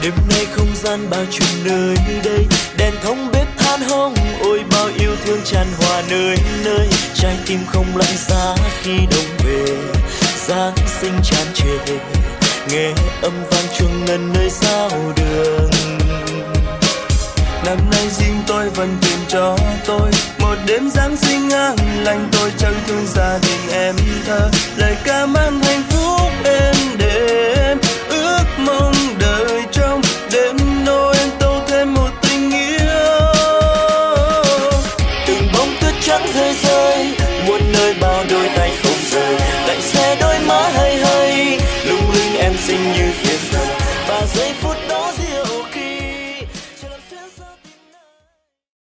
Đêm nay không gian bao trùm nơi đây, đèn thông bếp than hồng, ôi bao yêu thương tràn hòa nơi nơi. Trái tim không lạnh giá khi đông về, Giáng sinh tràn trề, nghe âm vang chuông ngân nơi giao đường. Năm nay riêng tôi vẫn tìm cho tôi một đêm Giáng sinh an lành, tôi chẳng thương gia đình em thơ, lời ca mang hạnh phúc êm đềm, ước mong đời trong đêm Noel tô thêm một tình yêu. Từng bông tuyết trắng rơi rơi